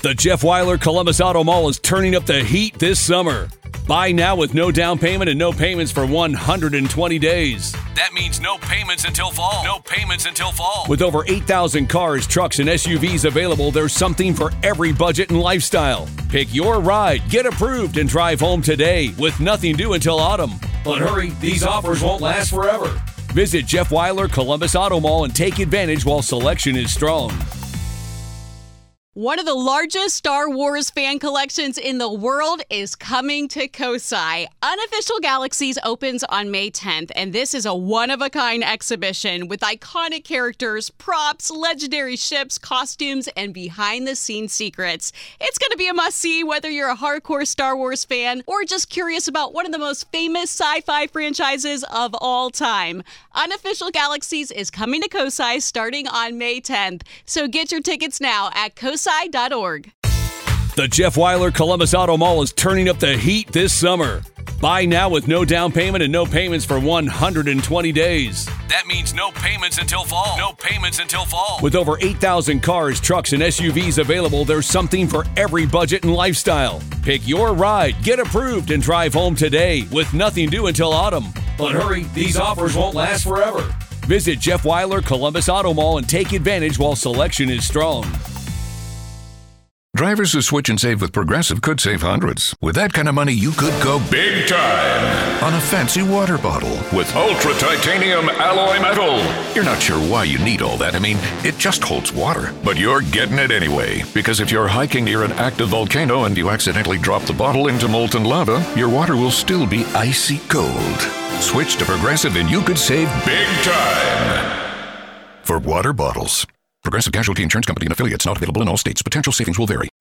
The Jeff Weiler Columbus Auto Mall is turning up the heat this summer. Buy now with no down payment and no payments for 120 days. That means no payments until fall. No payments until fall. With over 8,000 cars, trucks, and SUVs available, there's something for every budget and lifestyle. Pick your ride, get approved, and drive home today with nothing due until autumn. But hurry, these offers won't last forever. Visit Jeff Weiler Columbus Auto Mall and take advantage while selection is strong. One of the largest Star Wars fan collections in the world is coming to Kosai. Unofficial Galaxies opens on May 10th, and this is a one-of-a-kind exhibition with iconic characters, props, legendary ships, costumes, and behind-the-scenes secrets. It's going to be a must-see whether you're a hardcore Star Wars fan or just curious about one of the most famous sci-fi franchises of all time. Unofficial Galaxies is coming to Kosai starting on May 10th, so get your tickets now at kosai.org. The Jeff Weiler Columbus Auto Mall is turning up the heat this summer. Buy now with no down payment and no payments for 120 days. That means no payments until fall. No payments until fall. With over 8,000 cars, trucks, and SUVs available, there's something for every budget and lifestyle. Pick your ride, get approved, and drive home today with nothing due until autumn. But hurry, these offers won't last forever. Visit Jeff Weiler Columbus Auto Mall and take advantage while selection is strong. Drivers who switch and save with Progressive could save hundreds. With that kind of money, you could go big time on a fancy water bottle with ultra titanium alloy metal. You're not sure why you need all that. I mean, it just holds water. But you're getting it anyway. Because if you're hiking near an active volcano and you accidentally drop the bottle into molten lava, your water will still be icy cold. Switch to Progressive and you could save big time for water bottles. Progressive Casualty Insurance Company and affiliates, not available in all states. Potential savings will vary.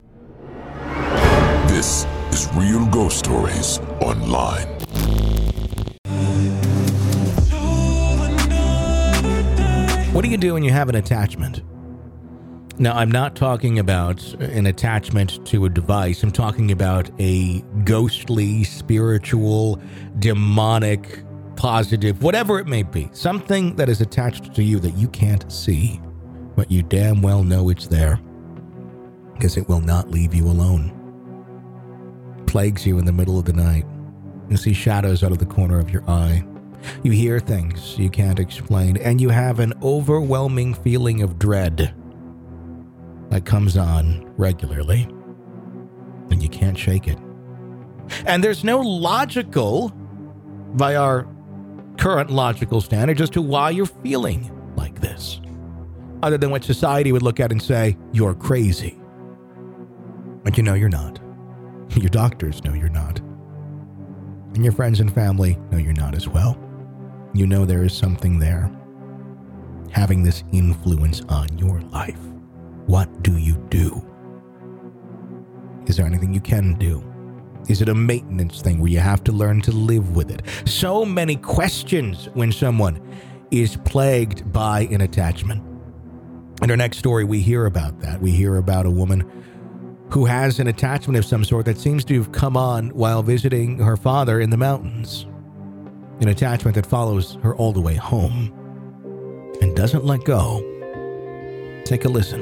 This is Real Ghost Stories Online. What do you do when you have an attachment? Now, I'm not talking about an attachment to a device. I'm talking about a ghostly, spiritual, demonic, positive, whatever it may be. Something that is attached to you that you can't see, but you damn well know it's there, because it will not leave you alone. Plagues you in the middle of the night. You see shadows out of the corner of your eye. You hear things you can't explain, and you have an overwhelming feeling of dread that comes on regularly, and you can't shake it. And there's no logical, by our current logical standards, as to why you're feeling like this, other than what society would look at and say, you're crazy. But you know you're not. Your doctors know you're not. And your friends and family know you're not as well. You know there is something there, having this influence on your life. What do you do? Is there anything you can do? Is it a maintenance thing where you have to learn to live with it? So many questions when someone is plagued by an attachment. In our next story, we hear about that. We hear about a woman who has an attachment of some sort that seems to have come on while visiting her father in the mountains. An attachment that follows her all the way home and doesn't let go. Take a listen.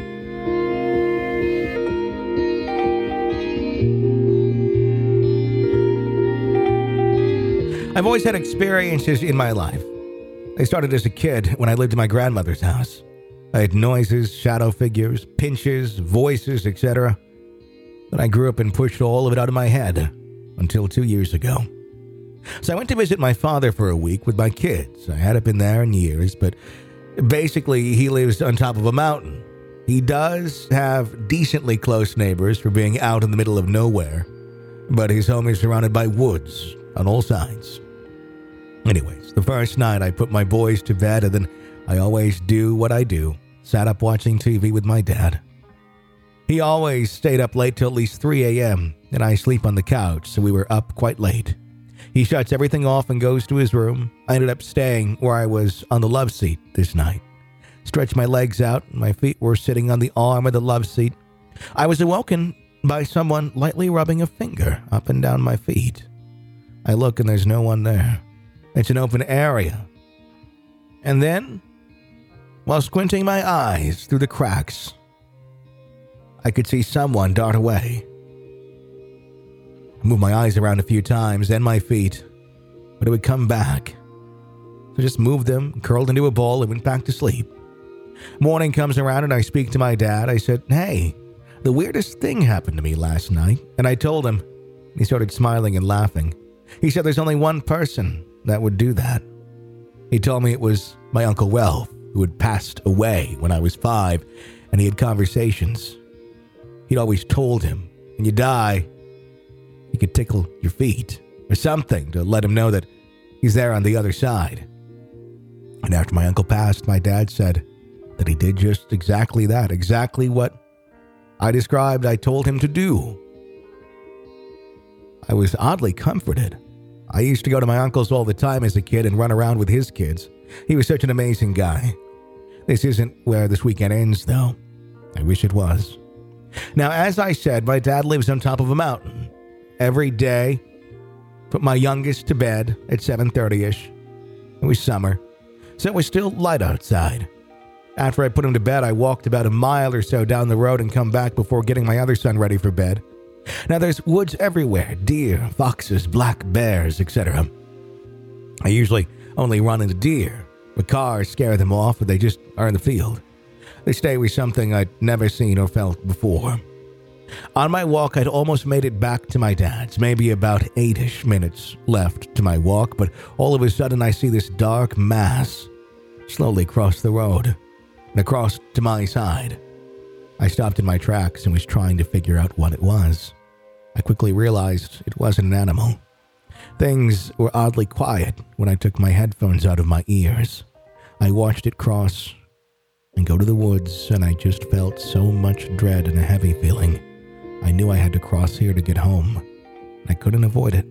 I've always had experiences in my life. They started as a kid when I lived in my grandmother's house. I had noises, shadow figures, pinches, voices, etc. But I grew up and pushed all of it out of my head until 2 years ago. So I went to visit my father for a week with my kids. I hadn't been there in years, but basically he lives on top of a mountain. He does have decently close neighbors for being out in the middle of nowhere, but his home is surrounded by woods on all sides. Anyways, the first night I put my boys to bed, and then I always do what I do. Sat up watching TV with my dad. He always stayed up late till at least 3 a.m., and I sleep on the couch, so we were up quite late. He shuts everything off and goes to his room. I ended up staying where I was on the love seat this night. Stretched my legs out, and my feet were sitting on the arm of the love seat. I was awoken by someone lightly rubbing a finger up and down my feet. I look and there's no one there. It's an open area. And then, while squinting my eyes through the cracks, I could see someone dart away. I moved my eyes around a few times, then my feet, but it would come back. So I just moved them, curled into a ball, and went back to sleep. Morning comes around and I speak to my dad. I said, "Hey, the weirdest thing happened to me last night." And I told him. He started smiling and laughing. He said there's only one person that would do that. He told me it was my Uncle Ralph, who had passed away when I was 5, and he had conversations. He'd always told him, when you die, you could tickle your feet or something to let him know that he's there on the other side. And after my uncle passed, my dad said that he did just exactly that, exactly what I described I told him to do. I was oddly comforted. I used to go to my uncle's all the time as a kid and run around with his kids. He was such an amazing guy. This isn't where this weekend ends, though. I wish it was. Now, as I said, my dad lives on top of a mountain. Every day, put my youngest to bed at 7:30ish. It was summer, so it was still light outside. After I put him to bed, I walked about a mile or so down the road and come back before getting my other son ready for bed. Now, there's woods everywhere, deer, foxes, black bears, etc. I usually only run into deer. The cars scare them off, or they just are in the field. They stay with something I'd never seen or felt before. On my walk, I'd almost made it back to my dad's, maybe about 8-ish minutes left to my walk, but all of a sudden I see this dark mass slowly cross the road and across to my side. I stopped in my tracks and was trying to figure out what it was. I quickly realized it wasn't an animal. Things were oddly quiet when I took my headphones out of my ears. I watched it cross and go to the woods, and I just felt so much dread and a heavy feeling. I knew I had to cross here to get home. I couldn't avoid it.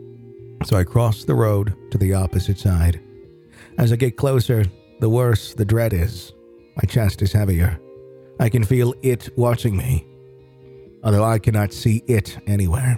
So I crossed the road to the opposite side. As I get closer, the worse the dread is. My chest is heavier. I can feel it watching me, although I cannot see it anywhere.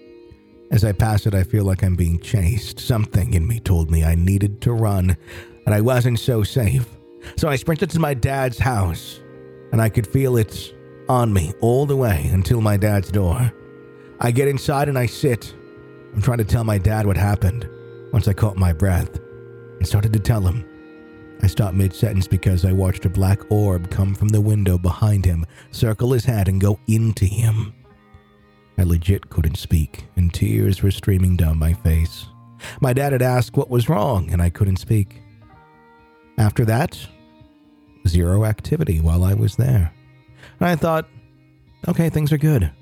As I pass it, I feel like I'm being chased. Something in me told me I needed to run, and I wasn't so safe. So I sprinted to my dad's house, and I could feel it on me all the way until my dad's door. I get inside and I sit. I'm trying to tell my dad what happened once I caught my breath and started to tell him. I stopped mid-sentence because I watched a black orb come from the window behind him, circle his head, and go into him. I legit couldn't speak, and tears were streaming down my face. My dad had asked what was wrong, and I couldn't speak. After that, zero activity while I was there. And I thought, okay, things are good.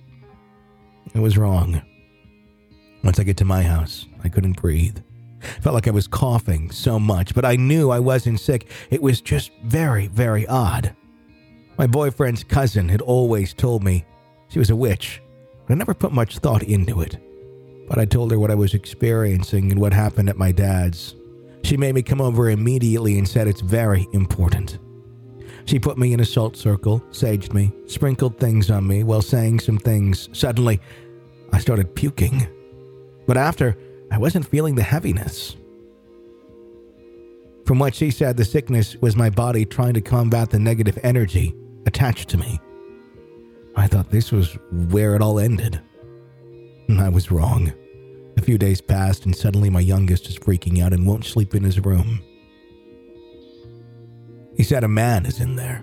I was wrong. Once I get to my house, I couldn't breathe. Felt like I was coughing so much, but I knew I wasn't sick. It was just very, very odd. My boyfriend's cousin had always told me she was a witch, but I never put much thought into it. But I told her what I was experiencing and what happened at my dad's. She made me come over immediately and said it's very important. She put me in a salt circle, saged me, sprinkled things on me while saying some things. Suddenly, I started puking. But after, I wasn't feeling the heaviness. From what she said, the sickness was my body trying to combat the negative energy attached to me. I thought this was where it all ended. And I was wrong. A few days passed and suddenly my youngest is freaking out and won't sleep in his room. He said a man is in there.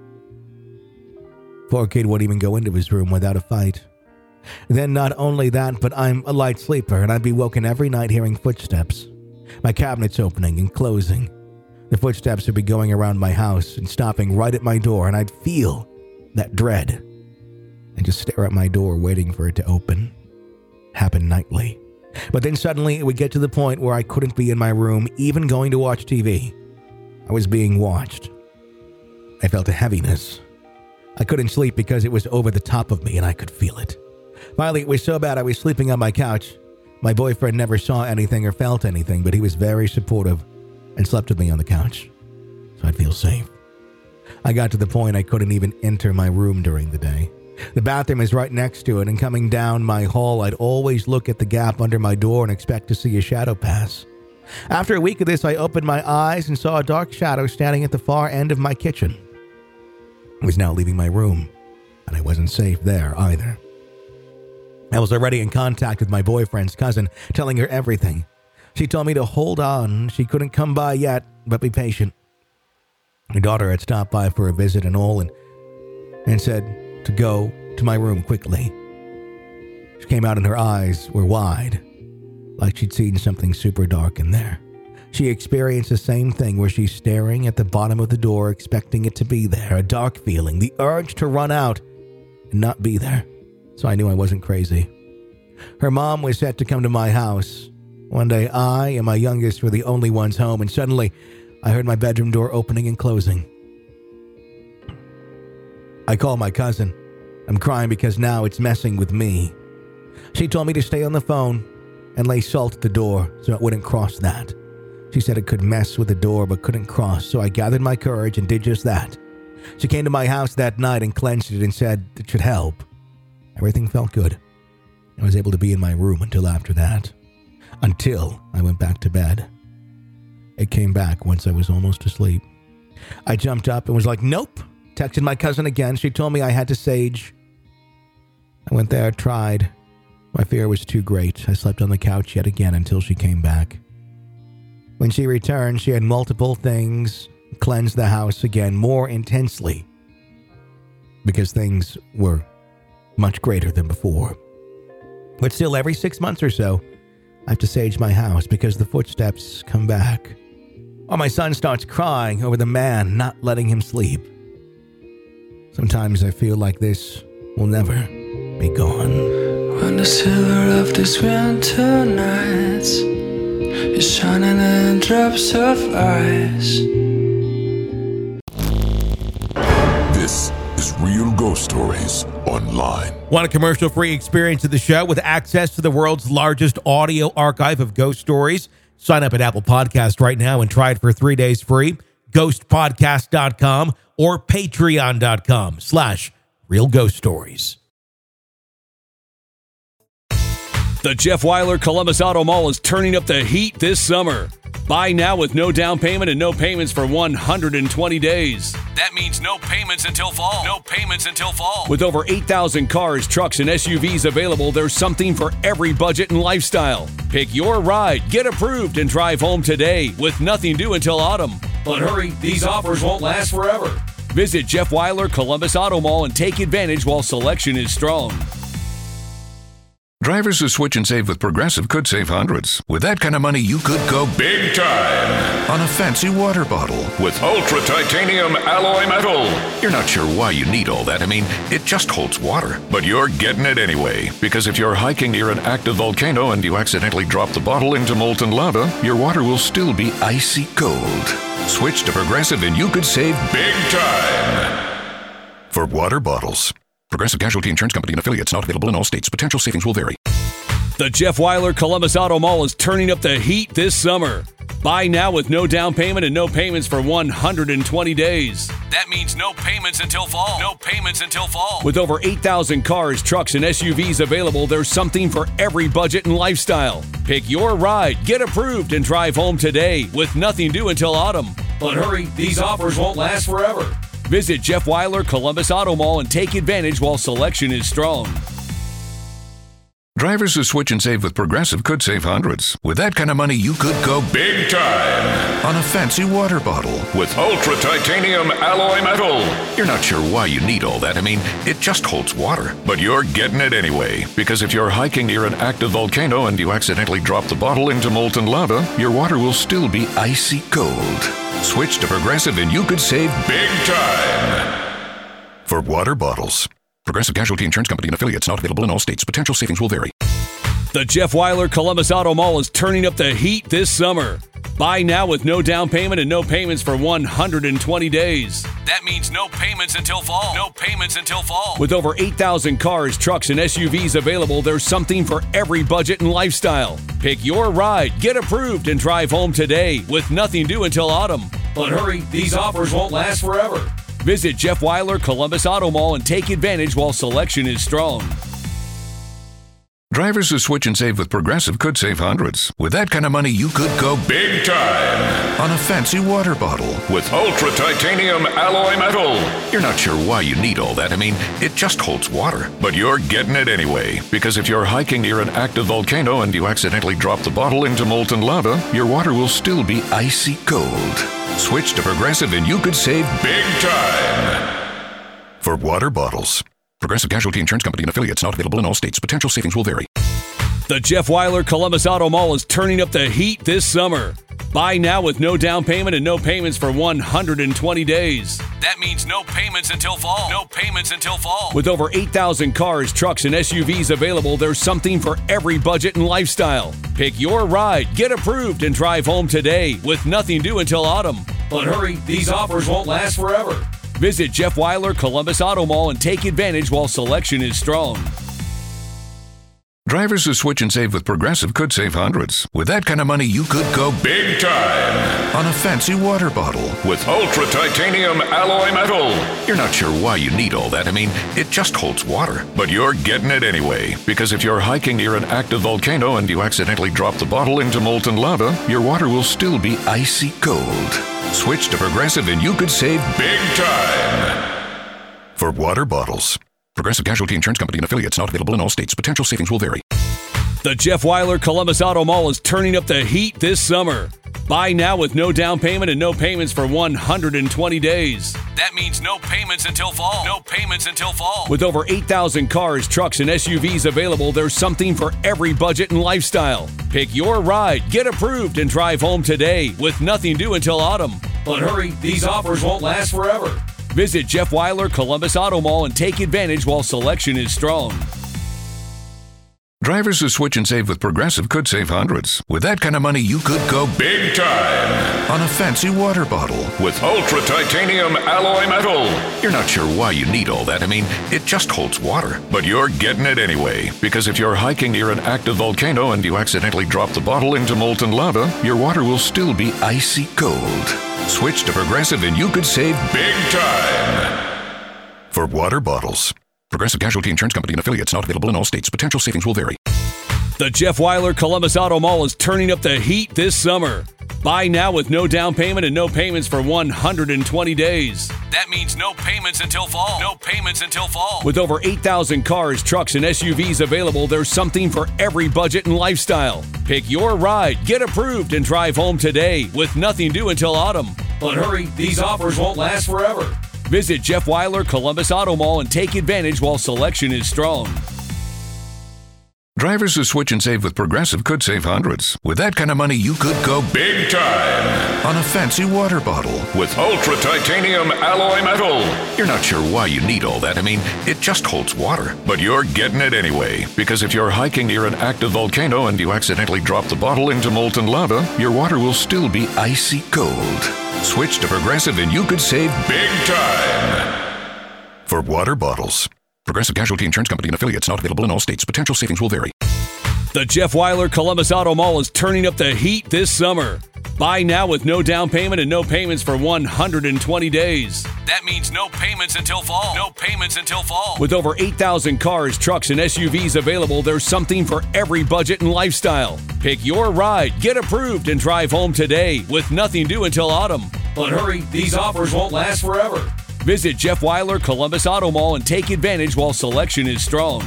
Poor kid wouldn't even go into his room without a fight. Then not only that, but I'm a light sleeper and I'd be woken every night hearing footsteps. My cabinets opening and closing. The footsteps would be going around my house and stopping right at my door, and I'd feel that dread and just stare at my door waiting for it to open. Happened nightly. But then suddenly it would get to the point where I couldn't be in my room, even going to watch TV. I was being watched. I felt a heaviness. I couldn't sleep because it was over the top of me and I could feel it. Finally, it was so bad I was sleeping on my couch. My boyfriend never saw anything or felt anything, but he was very supportive and slept with me on the couch, so I'd feel safe. I got to the point I couldn't even enter my room during the day. The bathroom is right next to it, and coming down my hall, I'd always look at the gap under my door and expect to see a shadow pass. After a week of this, I opened my eyes and saw a dark shadow standing at the far end of my kitchen. I was now leaving my room. and I wasn't safe there either. I was already in contact with my boyfriend's cousin, telling her everything. She told me to hold on. She couldn't come by yet, but be patient. Her daughter had stopped by for a visit and all, and said to go to my room quickly. She came out and her eyes were wide, like she'd seen something super dark in there. She experienced the same thing where she's staring at the bottom of the door, expecting it to be there, a dark feeling, the urge to run out and not be there. So I knew I wasn't crazy. Her mom was set to come to my house. One day, I and my youngest were the only ones home, and suddenly, I heard my bedroom door opening and closing. I called my cousin. I'm crying because now it's messing with me. She told me to stay on the phone and lay salt at the door so it wouldn't cross that. She said it could mess with the door but couldn't cross, so I gathered my courage and did just that. She came to my house that night and cleansed it and said it should help. Everything felt good. I was able to be in my room until after that. Until I went back to bed. It came back once I was almost asleep. I jumped up and was like, nope. Texted my cousin again. She told me I had to sage. I went there, tried. My fear was too great. I slept on the couch yet again until she came back. When she returned, she had multiple things, cleansed the house again more intensely. Because things were much greater than before. But still, every 6 months or so, I have to sage my house because the footsteps come back. Or my son starts crying over the man not letting him sleep. Sometimes I feel like this will never be gone. When the silver of these winter nights is shining in drops of ice. This is Real Ghost Stories Online. Want a commercial-free experience of the show with access to the world's largest audio archive of ghost stories? Sign up at Apple Podcast right now and try it for 3 days free. Ghostpodcast.com or patreon.com/Real Ghost Stories. The Jeff Weiler Columbus Auto Mall is turning up the heat this summer. Buy now with no down payment and no payments for 120 days. That means no payments until fall. No payments until fall. With over 8,000 cars, trucks, and SUVs available, there's something for every budget and lifestyle. Pick your ride, get approved, and drive home today with nothing due until autumn. But hurry, these offers won't last forever. Visit Jeff Weiler Columbus Auto Mall and take advantage while selection is strong. Drivers who switch and save with Progressive could save hundreds. With that kind of money, you could go big time on a fancy water bottle with ultra titanium alloy metal. You're not sure why you need all that. I mean, it just holds water. But you're getting it anyway. Because if you're hiking near an active volcano and you accidentally drop the bottle into molten lava, your water will still be icy cold. Switch to Progressive and you could save big time for water bottles. Progressive Casualty Insurance Company and affiliates, not available in all states. Potential savings will vary. The Jeff Weiler Columbus Auto Mall is turning up the heat this summer. Buy now with no down payment and no payments for 120 days. That means no payments until fall. No payments until fall. With over 8,000 cars, trucks, and SUVs available, there's something for every budget and lifestyle. Pick your ride, get approved, and drive home today with nothing due until autumn. But hurry, these offers won't last forever. Visit Jeff Weiler Columbus Auto Mall and take advantage while selection is strong. Drivers who switch and save with Progressive could save hundreds. With that kind of money, you could go big time on a fancy water bottle with ultra titanium alloy metal. You're not sure why you need all that. I mean, it just holds water. But you're getting it anyway. Because if you're hiking near an active volcano and you accidentally drop the bottle into molten lava, your water will still be icy cold. Switch to Progressive and you could save big time for water bottles. Progressive Casualty Insurance Company and affiliates, not available in all states. Potential savings will vary. The Jeff Weiler Columbus Auto Mall is turning up the heat this summer. Buy now with no down payment and no payments for 120 days. That means no payments until fall. No payments until fall. With over 8,000 cars, trucks, and SUVs available, there's something for every budget and lifestyle. Pick your ride, get approved, and drive home today with nothing due until autumn. But hurry, these offers won't last forever. Visit Jeff Weiler Columbus Auto Mall and take advantage while selection is strong. Drivers who switch and save with Progressive could save hundreds. With that kind of money, you could go big time on a fancy water bottle with ultra titanium alloy metal. You're not sure why you need all that. I mean, it just holds water. But you're getting it anyway, because if you're hiking near an active volcano and you accidentally drop the bottle into molten lava, your water will still be icy cold. Switch to Progressive and you could save big time for water bottles. Progressive Casualty Insurance Company and affiliates, not available in all states. Potential savings will vary. The Jeff Weiler Columbus Auto Mall is turning up the heat this summer. Buy now with no down payment and no payments for 120 days. That means no payments until fall. No payments until fall. With over 8,000 cars, trucks, and SUVs available, there's something for every budget and lifestyle. Pick your ride, get approved, and drive home today with nothing due until autumn. But hurry, these offers won't last forever. Visit Jeff Weiler Columbus Auto Mall and take advantage while selection is strong. Drivers who switch and save with Progressive could save hundreds. With that kind of money, you could go big time on a fancy water bottle with ultra titanium alloy metal. You're not sure why you need all that. I mean, it just holds water. But you're getting it anyway, because if you're hiking near an active volcano and you accidentally drop the bottle into molten lava, your water will still be icy cold. Switch to Progressive and you could save big time for water bottles. Progressive Casualty Insurance Company and affiliates, not available in all states. Potential savings will vary. The Jeff Weiler Columbus Auto Mall is turning up the heat this summer. Buy now with no down payment and no payments for 120 days. That means no payments until fall. No payments until fall. With over 8,000 cars, trucks, and SUVs available, there's something for every budget and lifestyle. Pick your ride, get approved, and drive home today with nothing due until autumn. But hurry, these offers won't last forever. Visit Jeff Weiler Columbus Auto Mall and take advantage while selection is strong. Drivers who switch and save with Progressive could save hundreds. With that kind of money, you could go big time on a fancy water bottle with ultra titanium alloy metal. You're not sure why you need all that. I mean, it just holds water. But you're getting it anyway, because if you're hiking near an active volcano and you accidentally drop the bottle into molten lava, your water will still be icy cold. Switch to Progressive and you could save big time for water bottles. Progressive Casualty Insurance Company and affiliates, not available in all states. Potential savings will vary. The Jeff Weiler Columbus Auto Mall is turning up the heat this summer. Buy now with no down payment and no payments for 120 days. That means no payments until fall. No payments until fall. With over 8,000 cars, trucks, and SUVs available, there's something for every budget and lifestyle. Pick your ride, get approved, and drive home today with nothing due until autumn. But hurry, these offers won't last forever. Visit Jeff Weiler Columbus Auto Mall and take advantage while selection is strong. Drivers who switch and save with Progressive could save hundreds. With that kind of money, you could go big time on a fancy water bottle with ultra titanium alloy metal. You're not sure why you need all that. I mean, it just holds water. But you're getting it anyway, because if you're hiking near an active volcano and you accidentally drop the bottle into molten lava, your water will still be icy cold. Switch to Progressive and you could save big time for water bottles. Progressive Casualty Insurance Company and affiliates, not available in all states. Potential savings will vary. The Jeff Weiler Columbus Auto Mall is turning up the heat this summer. Buy now with no down payment and no payments for 120 days. That means no payments until fall. No payments until fall. With over 8,000 cars, trucks, and SUVs available, there's something for every budget and lifestyle. Pick your ride, get approved, and drive home today with nothing due until autumn. But hurry, these offers won't last forever. Visit Jeff Weiler Columbus Auto Mall and take advantage while selection is strong.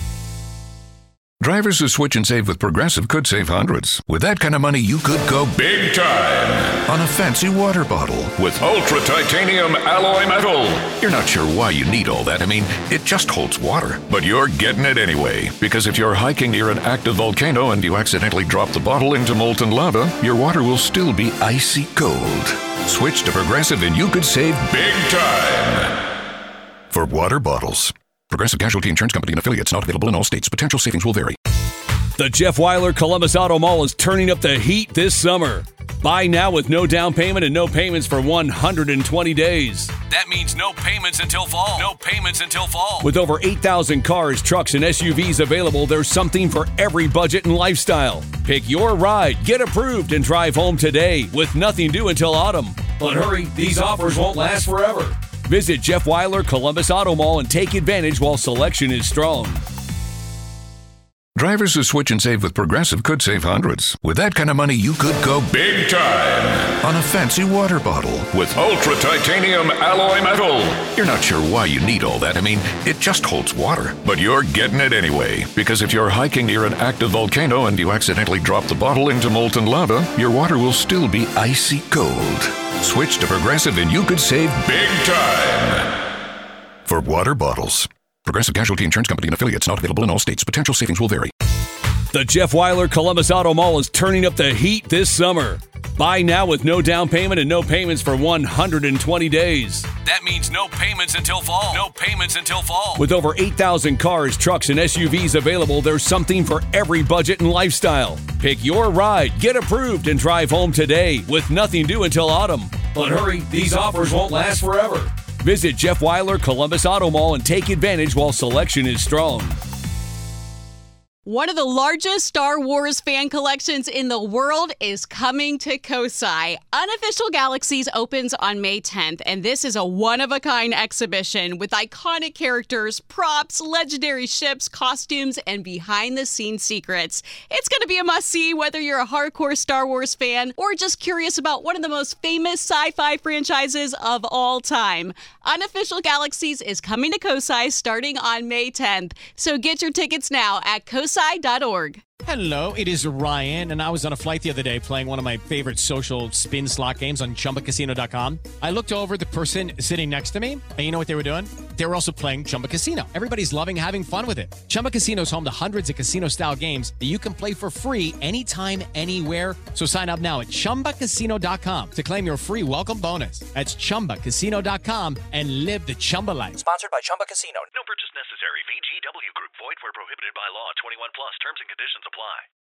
Drivers who switch and save with Progressive could save hundreds. With that kind of money, you could go big time on a fancy water bottle with ultra titanium alloy metal. You're not sure why you need all that. I mean, it just holds water. But you're getting it anyway, because if you're hiking near an active volcano and you accidentally drop the bottle into molten lava, your water will still be icy cold. Switch to Progressive and you could save big time for water bottles. Progressive Casualty Insurance Company and affiliates, not available in all states. Potential savings will vary. The Jeff Weiler Columbus Auto Mall is turning up the heat this summer. Buy now with no down payment and no payments for 120 days. That means no payments until fall. No payments until fall. With over 8,000 cars, trucks, and SUVs available, there's something for every budget and lifestyle. Pick your ride, get approved, and drive home today with nothing due until autumn. But hurry, these offers won't last forever. Visit Jeff Weiler Columbus Auto Mall and take advantage while selection is strong. Drivers who switch and save with Progressive could save hundreds. With that kind of money, you could go big time on a fancy water bottle with ultra titanium alloy metal. You're not sure why you need all that. I mean, it just holds water. But you're getting it anyway. Because if you're hiking near an active volcano and you accidentally drop the bottle into molten lava, your water will still be icy cold. Switch to Progressive and you could save big time. For water bottles. Progressive Casualty Insurance Company and affiliates, not available in all states. Potential savings will vary. The Jeff Weiler Columbus Auto Mall is turning up the heat this summer. Buy now with no down payment and no payments for 120 days. That means no payments until fall. No payments until fall. With over 8,000 cars, trucks, and SUVs available, there's something for every budget and lifestyle. Pick your ride, get approved, and drive home today with nothing due until autumn. But hurry, these offers won't last forever. Visit Jeff Weiler Columbus Auto Mall and take advantage while selection is strong. One of the largest Star Wars fan collections in the world is coming to Kosai. Unofficial Galaxies opens on May 10th, and this is a one-of-a-kind exhibition with iconic characters, props, legendary ships, costumes, and behind-the-scenes secrets. It's going to be a must-see whether you're a hardcore Star Wars fan or just curious about one of the most famous sci-fi franchises of all time. Unofficial Galaxies is coming to Kosai starting on May 10th, so get your tickets now at kosai.org. Hello, it is Ryan, and I was on a flight the other day playing one of my favorite social spin slot games on ChumbaCasino.com. I looked over at the person sitting next to me, and you know what they were doing? They were also playing Chumba Casino. Everybody's loving having fun with it. Chumba Casino is home to hundreds of casino-style games that you can play for free anytime, anywhere. So sign up now at ChumbaCasino.com to claim your free welcome bonus. That's ChumbaCasino.com and live the Chumba life. Sponsored by Chumba Casino. No purchase necessary. VGW Group. Void where prohibited by law. 21 plus. Terms and conditions apply.